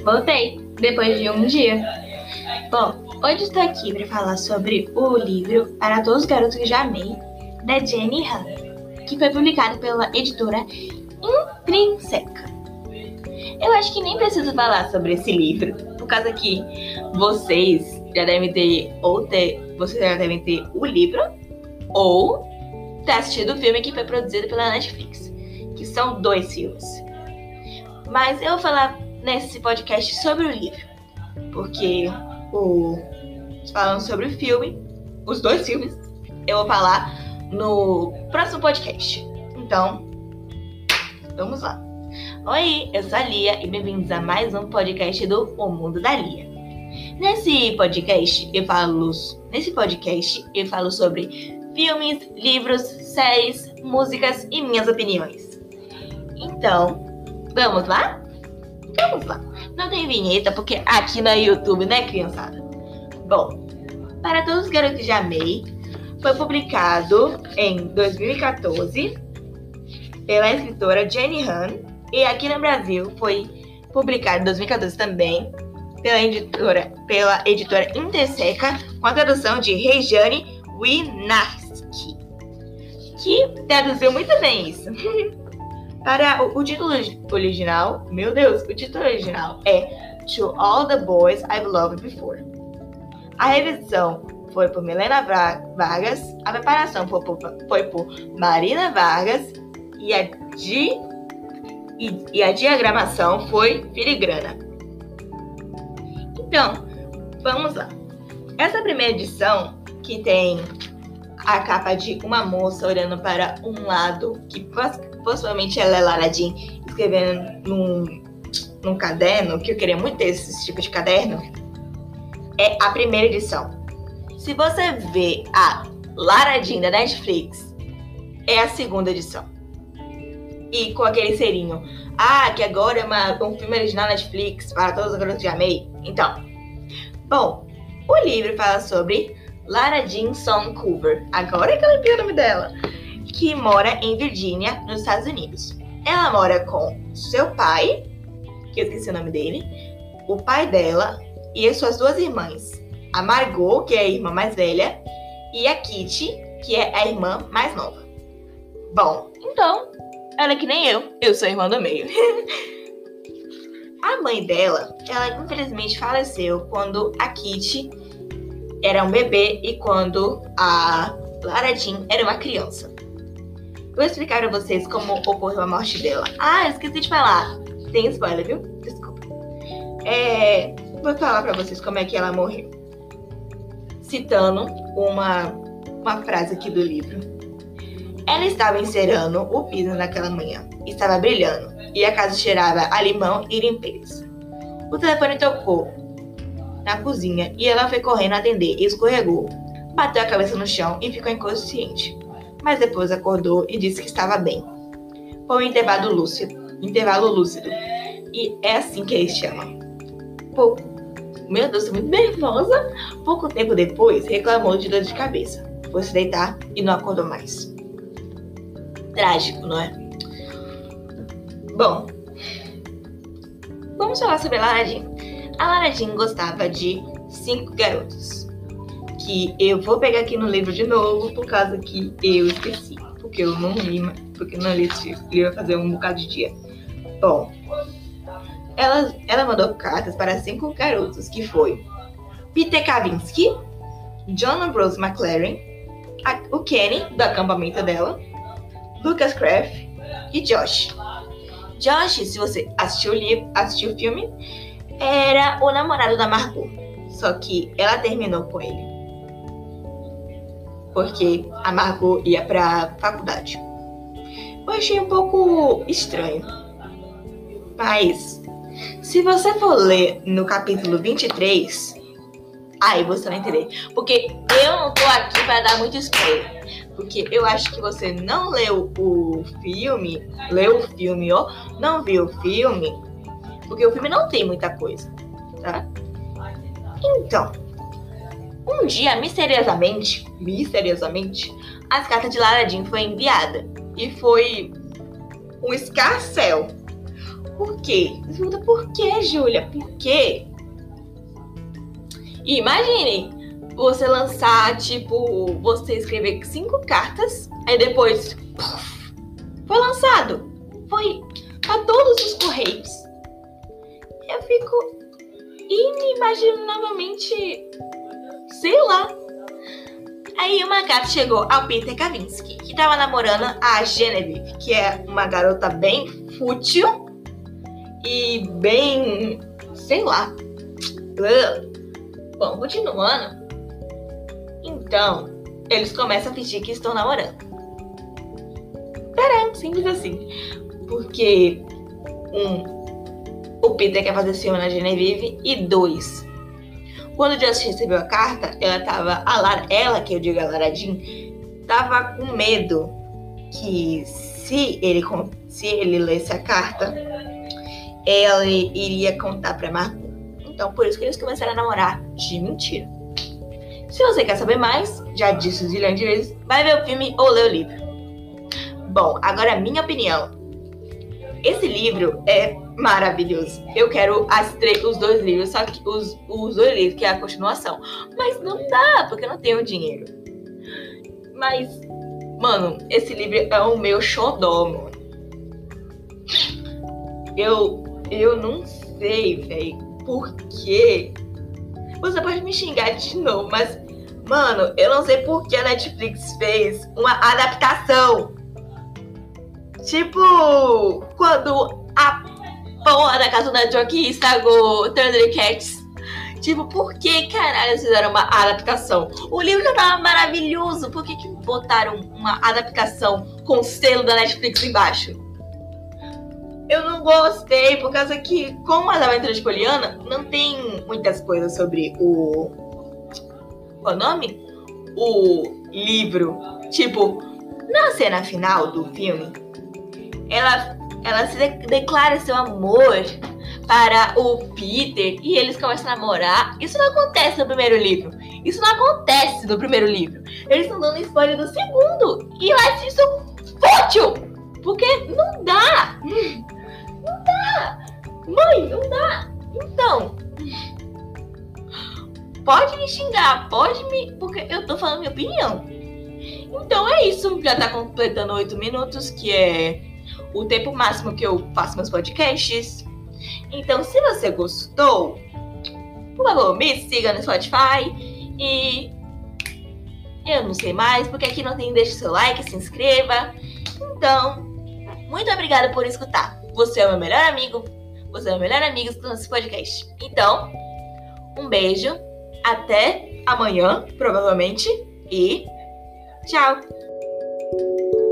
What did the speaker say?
Voltei, depois de um dia. Bom, hoje estou aqui para falar sobre o livro Para Todos os Garotos que Já Amei, da Jenny Han, que foi publicado pela editora Intrínseca. Eu acho que nem preciso falar sobre esse livro, por causa que vocês já devem ter o livro ou ter assistido o filme que foi produzido pela Netflix, que são 2 filmes. Mas eu vou falar nesse podcast sobre o livro, porque falando sobre o filme, os 2 filmes, eu vou falar no próximo podcast. Então, vamos lá. Oi, eu sou a Lia e bem-vindos a mais um podcast do O Mundo da Lia. Nesse podcast eu falo sobre filmes, livros, séries, músicas e minhas opiniões. Então, vamos lá? Vamos lá. Não tem vinheta porque aqui no YouTube, né, criançada? Bom, Para Todos os Garotos que Já Amei foi publicado em 2014 pela escritora Jenny Han e aqui no Brasil foi publicado em 2014 também pela editora Intrínseca com a tradução de Rejane Winiarski, que traduziu muito bem isso. Para o título original, o título original é To All the Boys I've Loved Before. A revisão foi por Milena Vargas, a preparação foi por Marina Vargas e a diagramação foi filigrana. Então, vamos lá. Essa primeira edição, que tem a capa de uma moça olhando para um lado, que possivelmente ela é Lara Jean, escrevendo num caderno, que eu queria muito ter esse tipo de caderno, é a primeira edição. Se você vê a Lara Jean da Netflix, é a segunda edição. E com aquele serinho, que agora é um filme original Netflix, para todos os garotos que já amei. Então, bom, o livro fala sobre Lara Jean Song Coover, agora é que eu lembrei o nome dela, que mora em Virgínia, nos Estados Unidos. Ela mora com seu pai, que eu esqueci o nome dele, o pai dela e as suas 2 irmãs, a Margot, que é a irmã mais velha, e a Kitty, que é a irmã mais nova. Bom, então, ela é que nem eu sou a irmã do meio. A mãe dela, ela infelizmente faleceu quando a Kitty era um bebê e quando a Lara Jean era uma criança. Vou explicar pra vocês como ocorreu a morte dela. Eu esqueci de falar. Tem spoiler, viu? Desculpa. Vou falar pra vocês como é que ela morreu. Citando uma frase aqui do livro. Ela estava encerando o piso naquela manhã. Estava brilhando. E a casa cheirava a limão e limpeza. O telefone tocou na cozinha e ela foi correndo atender e escorregou. Bateu a cabeça no chão e ficou inconsciente. Mas depois acordou e disse que estava bem. Foi um intervalo lúcido. E é assim que eles chamam. Meu Deus, estou muito nervosa. Pouco tempo depois, reclamou de dor de cabeça. Foi se deitar e não acordou mais. Trágico, não é? Bom, vamos falar sobre a Lara Jean. A Lara Jean gostava de 5 garotos. Que eu vou pegar aqui no livro de novo, por causa que eu esqueci. Porque eu não li esse livro, vai fazer um bocado de dia. Bom, ela mandou cartas para 5 garotos, que foi Peter Kavinsky, John Ambrose McLaren, o Kenny, do acampamento dela, Lucas Kraft e Josh. Josh, se você assistiu o filme, era o namorado da Margot. Só que ela terminou com ele. Porque a Margot ia pra faculdade. Eu achei um pouco estranho. Mas, se você for ler no capítulo 23, aí você vai entender. Porque eu não tô aqui pra dar muito spoiler. Porque eu acho que você não leu o filme, não viu o filme, porque o filme não tem muita coisa, tá? Então, um dia, misteriosamente, as cartas de Lara Jean foi enviada e foi um escarcéu. Por quê? Você pergunta, por quê, Júlia? Por quê? E imagine você lançar, tipo, você escrever 5 cartas, aí depois foi lançado. Foi pra todos os correios. Eu fico inimaginavelmente, sei lá. Aí uma carta chegou ao Peter Kavinsky, que tava namorando a Genevieve, que é uma garota bem fútil e bem, sei lá. Bom, continuando. Então, eles começam a fingir que estão namorando. Tcharam, simples assim. Porque, o Peter quer fazer ciúme na Genevieve. E 2, quando o Justin recebeu a carta, ela, que eu digo a Lara Jean, tava com medo que se ele lesse a carta, ele iria contar pra Margot. Então, por isso que eles começaram a namorar de mentira. Se você quer saber mais, já disse zilhão de vezes, vai ver o filme ou ler o livro. Bom, agora a minha opinião. Esse livro é maravilhoso. Eu quero os 2 livros, só que os 2 livros, que é a continuação. Mas não dá, porque eu não tenho dinheiro. Mas, mano, esse livro é o meu xodó, mano. Eu não sei, velho, por quê. Você pode me xingar de novo, mas, mano, eu não sei por que a Netflix fez uma adaptação. Tipo, quando a porra da Cartoon Network estragou Thundercats. Tipo, por que caralho eles fizeram uma adaptação? O livro já tava maravilhoso. Por que botaram uma adaptação com o selo da Netflix embaixo? Eu não gostei, por causa que, como as Aventuras de Poliana, não tem muitas coisas sobre qual é o nome? O livro. Tipo, na cena final do filme, ela se declara seu amor para o Peter e eles começam a namorar. Isso não acontece no primeiro livro. Eles estão dando spoiler do segundo. E eu acho isso fútil. Porque não dá. Não dá. Mãe, não dá. Então, pode me xingar, porque eu tô falando minha opinião. Então é isso. Já tá completando 8 minutos, que é o tempo máximo que eu faço meus podcasts. Então, se você gostou, por favor, me siga no Spotify. E eu não sei mais, porque aqui não tem, deixa seu like, se inscreva. Então, muito obrigada por escutar. Você é o meu melhor amigo. Você é o meu melhor amigo escutando esse podcast. Então, um beijo. Até amanhã, provavelmente. E tchau!